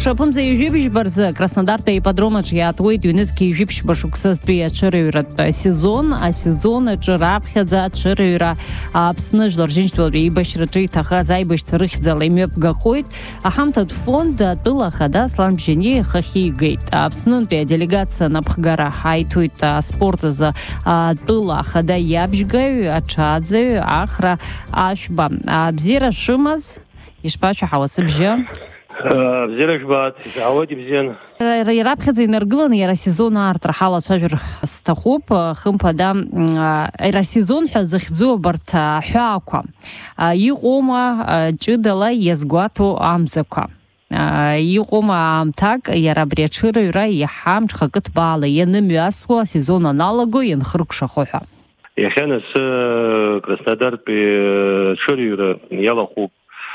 Шапунза ижибжбарза Краснодарта ипподромаҿ иаатуеит ҩнызқь ижәибжьба шықәсазтәи аҽырыҩратә сезон, асезон аҿы раԥхьаӡа аҽырыҩра Аԥсны Жәлар Рџьынџьтәылатә еибашьраҿы иҭахаз аибашьцәа рыхьӡала имҩаԥгахоит. Аҳамҭатә фонд атәыла ахада Аслан Бжьани ихахь игеит. Аԥснынтәи аделегациа напхгара ҳаиҭоит аспорт азы атәыла ахада иабжьгаҩ, аҽаӡаҩ, Ахра Ашәба. Бзиара шәымаз, ишԥашәаҳауа сыбжьы? Бзиара жәбаат, исаҳауеит ибзианы. Раԥхьаӡа инаргыланы иара сезон аартра ҳалацәажәар сҭахуп, хымԥада иара сезон ҳәа захьӡу абарҭ аҳәаақәа иҟоума ҷыдала иазгәаҭо амзақәа. Иҟоума аамҭак иара абри аҽырыҩра иаҳа мҽхакы ҭбаала ианымҩасуа асезон аналаго ианхыркәшахо ҳәа. Иахьа насы Краснодартәи аҽырыҩра иалахәуп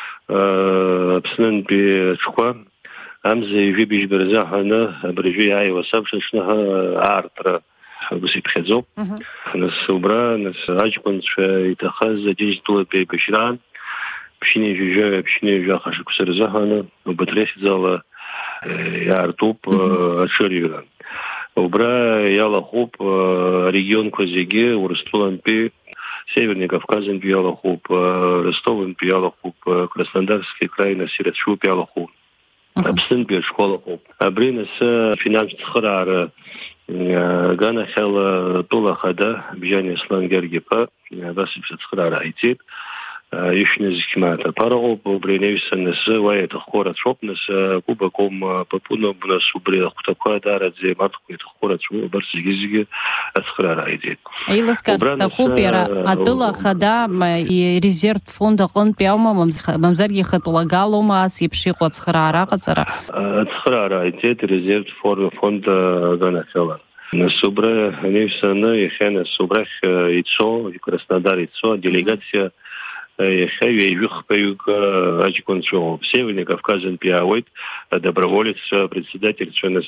Аԥснынтәи аҽқәа амза ижәибжьба рзаҳаны абыржәы иааиуа сабшаҿныҳа аартра ус иԥхьаӡоуп. Нас убра аҷкәынцәа иҭахаз аџьынџьтәылатә еибашьраан ԥшьынҩажәи ахашықәса рзаҳаны убаҭрихьӡала иаартуп аҽырыҩра. Убра иалахәуп арегионқәа зегьы Урыстәылантәи, Северный Кавказынтәи иалахәуп, Ростовынтәи иалахәуп, Краснодарский край нас ирацәоуп иалахәуп. Аԥснынтәи аҽқәа алахәуп. Абри насы финанстә цхыраара аганахьала атәыла ахада Бжьани Аслан Гергиаԥа абас еиԥш ацхыраара ҟаиҵеит. Ишәныз хьмаҭ аԥараҟоуп, убри анаҩсан насы уа иаҭахқәо рацәоуп, нас Кубаком Папуноуп, нас убри ахәҭақәа даараӡа еимарҭқәа иаҭахқәо рацәоуп, абарҭ зегьы ацхыраара ҟаиҵеит. Еилыскаарц сҭахуп иара атәыла ахада ирезервтә фонд аҟынтәи аума, мамзаргьы ихатәлагалоума ас еиԥш иҟоу ацхыраара аҟаҵара? Ацхыраара ҟаиҵеит ирезервтә фонд аганахьала. Нас убра анаҩсаны иахьа нас убрахь ицо, Краснодар ицо аделегациа иахьа ҩажәихԥаҩык аҷкәынцәоуп. Северный Кавказынтәи иаауеит адоброволеццәа, председательцәа, нас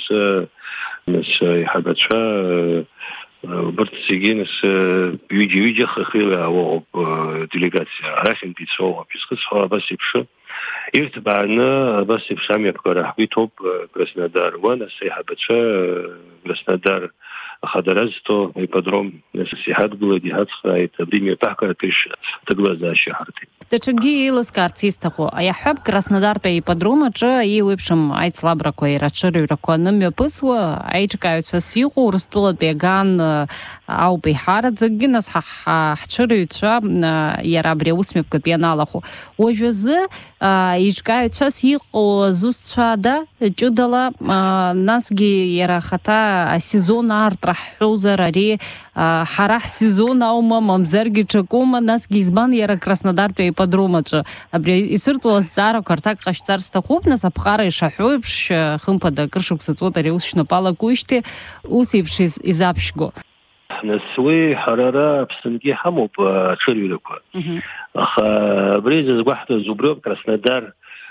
иҳабацәа, убарҭ зегьы нас ҩыџьа хахьыла иаауоуп делегациа. Арахьынтәи ицоуп. Исхысҳәо абас еиԥш ирҭбааны абас еиԥш амҩаԥгара ҳгәиҭоуп Краснодар. Уа нас аиҳабацәа Краснодар ахадаразто ипподром нас иҳадгылеит, иҳацхрааит, абри мҩаԥаҳгаратәишь аҭагылазаашьа ҳарҭеит. Даҽакгьы еилыскаарц исҭаху, аиаҳҳәап Краснодартәи аипподром аҿы еиуеиԥшым аицлабрақәа иара аҽырыҩрақәа анымҩаԥысуа аиҿкааҩцәас иҟоу Урыстәылатәи аган ауп иҳараӡакгьы, нас ҳҽырыҩцәа иара абри аусмҩаԥгатәи аналахәу. Уажәазы иҿкааҩцәас иҟоу зусҭцәада ҷыдала, насгьы иара ахаҭа асезон аартра ҳҳәозар ари ҳара ҳсезон аума, мамзаргьы ҽакума, насгьы избан иара Краснодартәи аипподром аҿы. Абри исырҵуа азҵаарақәа рҭак ҟашәҵар сҭахуп, нас аԥҟара ишаҳәо еиԥш хымԥада акыршықәса ҵуеит ари аус шәнапалакуижьҭеи ус еиԥш изаԥшьго. Нас уи ҳарара Аԥсынгьы иҳамоуп аҽырыҩрақәа. Аха абри зызгәаҳҭоз убриоуп Краснодар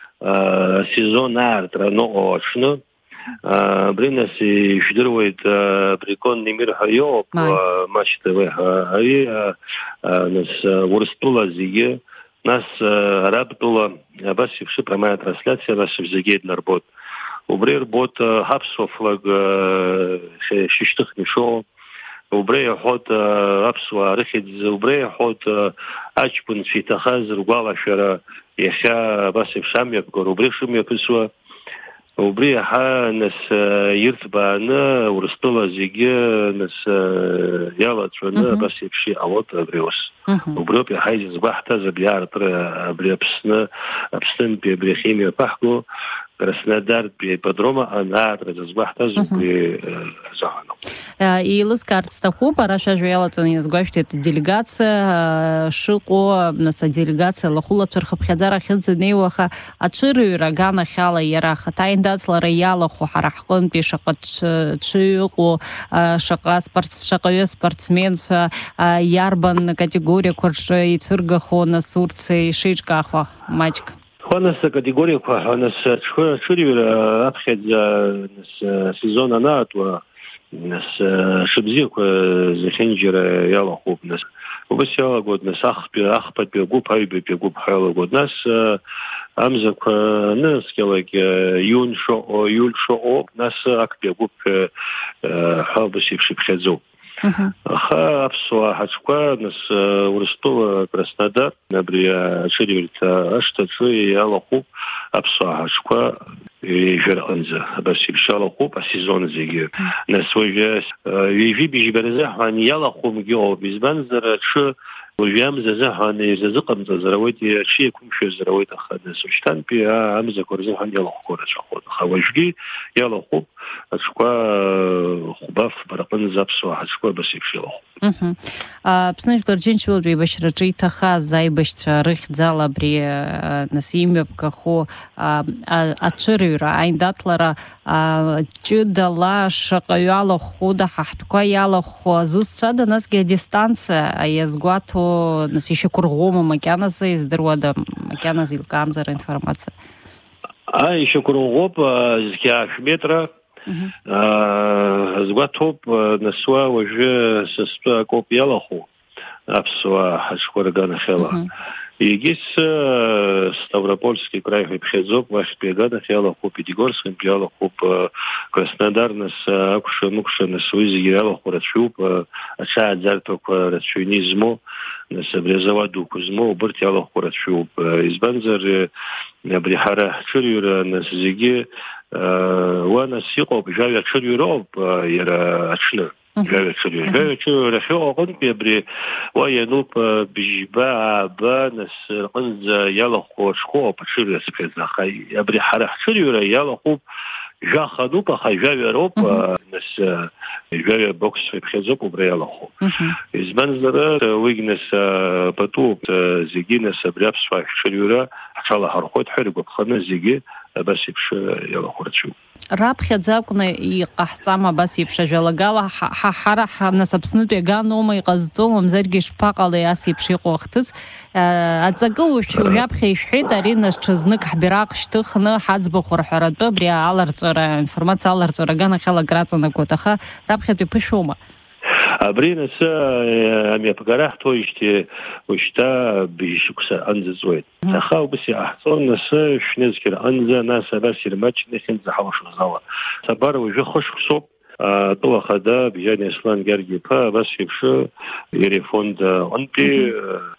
асезон аартра аныҟоу аҽны. Абри нас ишәдыруеит Брикон Немир ҳәа иоуп Матч ТВ ҳәа. Ари нас Урыстәыла зегьы, нас Арабтәыла абас еиԥш прямая трансляциа абас еиԥш зегьы еиднарбоит. Убри ирбоит ҳаԥсуа флаг шьышьҭыхны ишоуа. Убри иаҳәоит аԥсуаа рыхьӡ, убри иаҳәоит аҷкәынцәа иҭахаз ргәалашәара иахьа абас еиԥш амҩаԥгара, убри шымҩаԥысуа. Убри иаҳа нас ирҭбааны Урыстәыла зегьы нас иалаҵәаны абас еиԥш иҟалоит абри аус. Убриоуп иаҳа изызгәаҳҭаз абри аартра, абри Аԥснынтәи абри иахьа имҩаԥаҳго Краснодартәи аипподром анаартра зызгәаҳҭаз убри азаҳаноуп. Еилыскаарц сҭахуп, ара шәажәа иалаҵаны иазгәашәҭеит аделегациа шыҟоу, нас аделегациа лахәылацәа рхыԥхьаӡара ахьынӡанеиуа, аха аҽырыҩра аганахьала иара ахаҭа аиндаҵлара иалахәу ҳара ҳҟынтәи шаҟа ҽыҟоу, шаҟаҩы спортсменцәа иарбан категориақәа рҿы ицәыргахо, нас урҭ ишеиҿкаахуа маҷк? Нас акатегориақәа нас аҽырыҩра аԥхьаӡа нас сезон анаатуа нас шыбзиқва захинжира ялахуп нас. Убас ялагод нас ахпат бегуп, айбе бегуп халагод нас амзаква нескелек юль шо нас акбегуп халбаси пшипхедзу. Аха апсуа хачква нас Урыстова Краснодар набрия шерирта аштачу ялахуп апсуа хачква جرأنزة بس بشالله خوب السيزون زيجي نسوي يجي بيجي برزح عن يلا خوم جو بيزبنزر شو وجام ززح عن ززقم زرويتي شيء كم شو زرويت أخذ نسوشتان بيا عمزة كورزح عن يلا خورة شخود خوجي يلا خوب أشكوا خباف برقنزة بسوا أشكوا بس بشالله بسنج درجينشول بيبشرجي تخا زي بشتريخ زالا بري نسيم بكخو أتشريرا عين داتلرا جدلا شقيالو خودا حتكوا يالو خو زوسترادا ناس ге дистанция يزغواتو ناس يشكرغوم مكانز يزدرودا مكانز يلقامزر информация يشكرغوب زكيا метра زغواتوب نسوا وجه سستوا كوب يالخو أبسوا حشكورغان خلا يجيس Ставропольский край Хепхедзоп, ваш пегада хела хоп Пятигорском пьяла хоп Краснодар нас акуша нукша нас вызгирала хорачуп ача дзарток рачунизмо нас обрезаваду кузмо бертяла хорачуп избанзар брихара чурюра нас зиги وانا سيقوب جاية تشريروب يرى أشنا جاية تشريروب رفيقه قنب يبري وينوب بجباع بانس قنز يلقو شخوب تشرير سبيزنا خي يبري حرح تشرير يلقوب جا خدوب خي جاية روب نس جاية بوكس في بخيزوب وبري يلقو إزبانزر ويجنس بطوب زيجي نس بريابس في تشريره حتى حرقوت حرقوب خدنا زيجي بس يبش يلا خرجوا راب خدزاكنا يقحصما بس يبش جلقالا حرح نسبسنو بيغانو ما يقزدو مزرجش باقال ياسي بشي قوختز اتزقو شو جاب خيش حيت اريناش چزنك حبراق شتخنا حزب خرحرات بريا аларцора информация аларцора гана хела грацана котаха раб хет пишома Абрина са ами пагарах тоишти ушта бишукса анззоит. Сахау бси ахсон нас шнезкер анза нас басир матч нехин захаваш зала. Сабар уже хош хсоп то хада бияни ислам гарги па басивш ерефонд онпи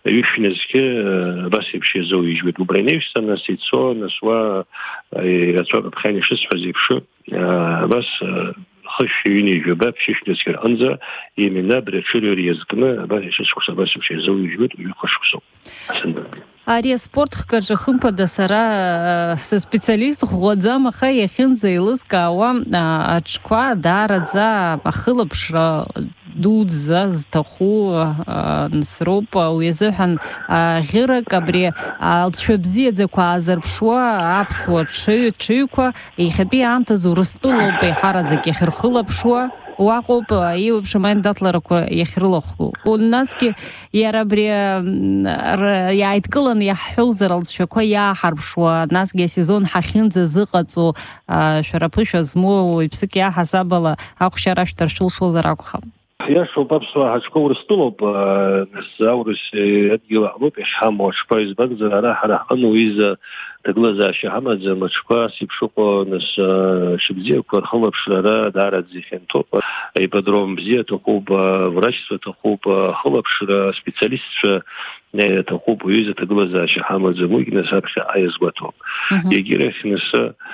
юшнезке басивш зоижвит убреневса насицо насва рацо бханишс фазивш бас خشيني جباب شيش نسكر أنزا يمنا برشلور يزكنا باشش كسباس بشي زوج جود ويخش كسب Ария спорт хкажа хымпа да сара со специалист годзама хай хинза илыска ава ачква дарадза ахылапшра дудза зтаху нсропа уезхан гырак абри алшбзиедзаква азарпшва апсва чыйква ихби амта зурстуло бехарадзаки хырхылапшва واقوب ايوب شمال داتلركو يخرلخو والناسكي يا ربري يايتكلن يا حوزر شكو يا حرب شو ناسكي سيزون حخينز زقصو شرابش زمو ويبسك يا حسابلا اكو شراش ترشل شو زراكو Я шел попсва хачковый столб несаурус отгила лоб шхамо шпа из бакзара харахану из таглаза шахамадзе мачка сипшуко нас шибзе корхолоб шрара дарат зихентоп и подром бзе то хуба врачство то хуба холоб шра специалист это хубу из таглаза шахамадзе мугина сапша айзгото егирэх нас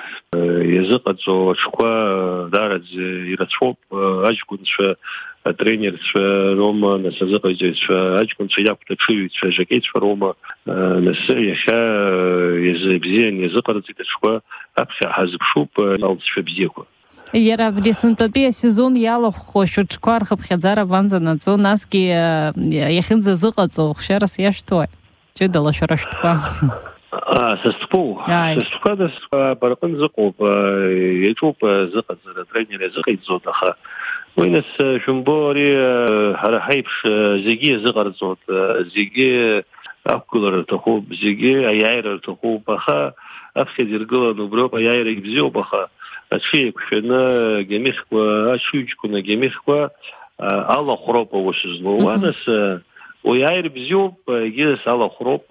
языкацо шква дарат ирацоп ажкунша тренер Рома на сазаказе ачкун чаяпта чуй чажакет Рома на сеяха езбзен езакарцит шква апша хазбшуп алшбзеку Яра брисынтапе сезон яло хошучкар хабхазара ванза нацо наски яхинза зыкацо хшарас яштой чедала шараштва сестпу да баракан зыкоп ечоп зыказара тренер зыкайт зодаха وينس شمبوري هرحيبش زيجي زغر زود زيجي أكلر تخوب زيجي أيعير تخوب بخا أفخذ يرجلا نبروب أيعير يبزيو بخا أشيكشنا جميخوا أشيكشنا جميخوا على خروب وشزلو وانس وياير بزيوب يجلس على خروب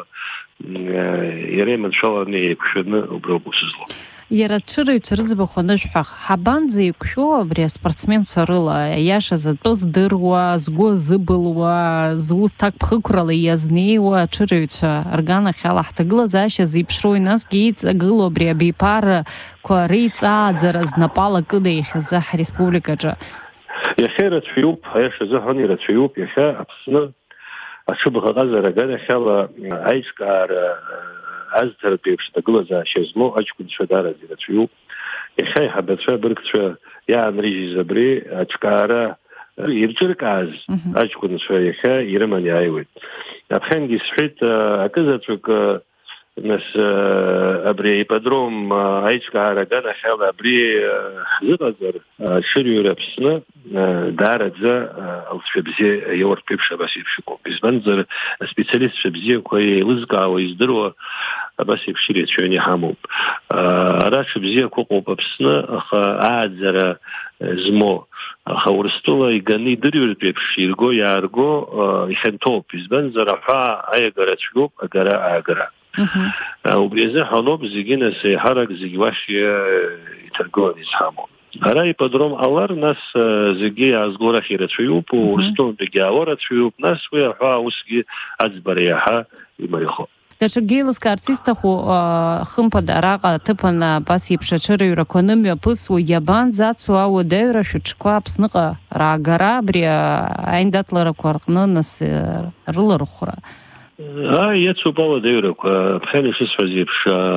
يريم إن شاء الله نيكشنا وبروبوشزلو. Иара цырзбахо нышҳах ҳабанӡа иқәшәо абри аспортсменцәа рыла иаша затәы здыруа, згәы зыбылуа, зус ҭак ԥхықәрала иазнеиуа аҽырыҩцәа рганахь ала ҳҭагылазаашьа зеиԥшроу насгьы иҵагылоу абри абиԥарқәа реиҵааӡара знапала кыдаихьаз ҳреспубликаҿы. Иахьа ирацәаҩуп, аиаша азыҳәан ирацәаҩуп, иахьа Аԥсны аҽыбӷаҟазара аганахь ала аиҿкаара азҭаратә еиԥш аҭагылазаашьа змоу аҷкәынцәа дараӡа ирацәаҩуп. Иахьа аиҳабацәа абыргцәа иаанрыжьыз абри аҿкаара ирҿыркааз аҷкәынцәа иахьа ирыман иааиуеит. Аԥхьангьы исҳәеит акызаҵәык нас абри аипподром аиҿкаара аганахь ала абри ҳзыҟазар аҽырҩра Аԥсны дараӡа алҵшәа бзиа иауртә еиԥш абас еиԥш иҟоуп. Избанзар аспециалистцәа бзиақәа еилызкаауа издыруа абас еиԥш ирацәаҩны иҳамоуп. Ара ҽа бзиақәа ыҟоуп Аԥсны, аха ааӡара змоу, аха Урыстәыла иганы идырҩыртә еиԥш ирго иаарго ихьанҭоуп. Избанзар аҳәаа аиагара цәгьоуп, агара аагара. Убри азыҳәан ауп зегьы нас еиҳарак зегьы уахь иҭаргыланы изҳамоу. Ара ипподром ҟалар, нас зегьы иаазго рахь ирацәаҩуп, Урыстәылантәигьы аауа рацәаҩуп, нас уи аҳәаа усгьы аӡбара иаҳа имариахоуп. Даҽакгьы еилыскаарц исҭаху хымԥада араҟа аҭыԥан абас еиԥш аҽырыҩрақәа нымҩаԥысуа иабанӡацу ауадаҩра шәыҽқәа Аԥсныҟа раагара абри аиндаҭларақәа рҟны нас рылархәра? Иацуп ауадаҩрақәа, ԥхьан ишысҳәаз еиԥш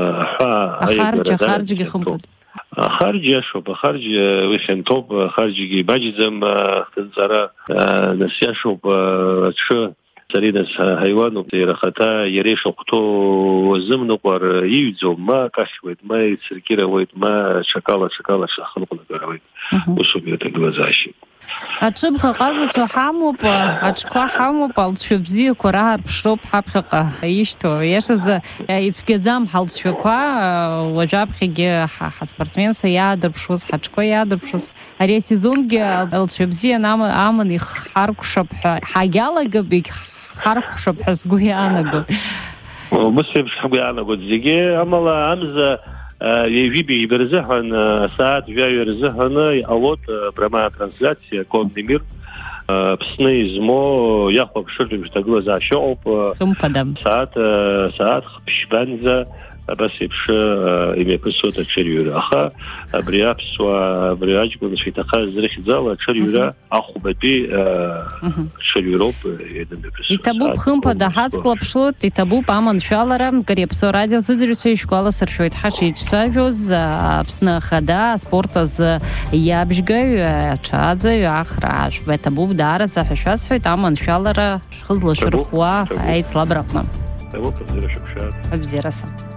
аҳәаа ахарџьгьы хымԥада. Ахарџь иашоуп, ахарџь уи хьанҭоуп, ахарџьгьы ибаџьӡам хҭынҵара, нас иашоуп аҽы Цари нас ҳаиуануп, иара ахаҭа иара ишахәҭоу азымныҟәар иҩӡом, ма кахьуеит, ма ицыркьырауеит, ма ҽакала шахыныҟәнагаруеит. Усуп иаҭагылазаашьа. Аҽыбӷа ҟазацәа ҳамоуп, аҽқәа ҳамоуп, алҵшәа бзиақәа раарԥшроуп ҳаԥхьаҟа ишьҭоу. Иашазы ицәгьаӡам ҳалҵшәақәа, уажәаԥхьагьы ҳаспортсменцәа иаадырԥшуаз, ҳаҽқәа иаадырԥшуаз. Ари асезонгьы алҵшәа бзиа аман ихаркәшап ҳәа ҳагьалагап, ҳаркәшап ҳәа сгәы иаанагоит. Ус еиԥш ҳгәы иаанагоит зегьы, амала амза ҩажәибжьба рзыҳәан, асааҭ жәаҩа рзыҳәаны иҟалоит прямая трансляциа Конный мир. Аԥсны измоу иахәаԥшыртә ҭагылазаашьа ыҟоуп. Хымԥада. Сааҭ ԥшьбанӡа абас еиԥш имҩаԥысуеит аҽырҩра. Аха абри аԥсуаа, абри аҷкәынцәа иҭахаз рыхьӡала аҽырҩра ахәбатәи аҽырҩроуп ианымҩаԥысуа. Иҭабуп хымԥада ҳаҵклаԥшлоит, иҭабуп аманшәалара. Ари Аԥсуа радио зыӡырҩцәа ишәгәаласыршәоит ҳашеицәцәажәоз Аԥсны Ахада аспорт азы иабжьгаҩ, аҽаӡаҩ, ахра ашәба иҭабуп даараӡа ҳәа шәасҳәоит, аманшәалара шәхызлашәырхуа аицлабраҟны. Абзиараса.